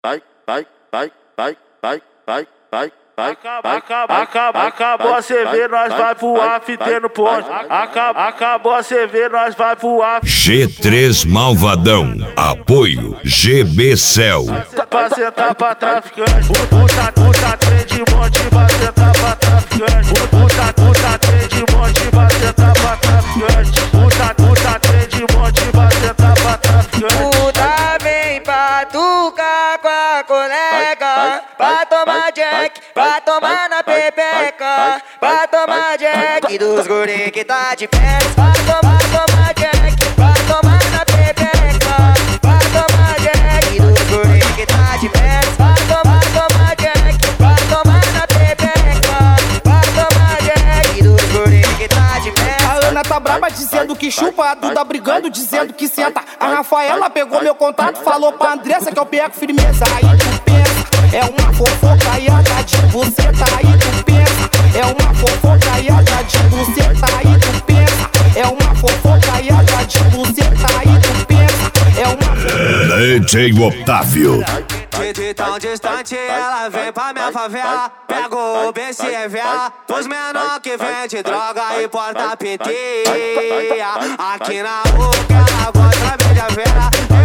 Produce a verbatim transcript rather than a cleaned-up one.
vai, vai, vai, vai, vai, vai, vai. Acabou a C V, nós vai voar, fitendo ponte. Acabou a C V, nós vai voar. G três Malvadão, apoio G B Cell. Pra sentar pra traficante, puta, puta, trem de monte, pra sentar pra traficante. Puta, puta, trem de monte, pra sentar pra traficante. Puta, puta, trem de monte, pra sentar pra traficante. Puta, vem pra tucar com a colega, pra tomar jack, pra tomar na pepeca, pra tomar jack dos guri que tá de férias, pra tomar, tomar jack, pra tomar na pepeca, pra tomar jack dos guri que tá de férias, pra tomar, tomar jack, pra tomar na pepeca, pra tomar jack dos guri que tá de férias. A Ana tá braba dizendo que chupa, a Duda brigando dizendo que senta. A Rafaela pegou meu contato, falou pra Andressa que eu pego firmeza. Aí tu pensa, é uma fofocaiada de buceta. Aí tu pensa, é uma fofocaiada de buceta. Aí tu pensa, é uma fofocaiada de buceta. Aí tu pensa, é uma D J Otávio. De tão distante ela vem pra minha favela. Pega o B C V A, os menor que vende droga e porta pitinha. Aqui na rua ela gosta de vera.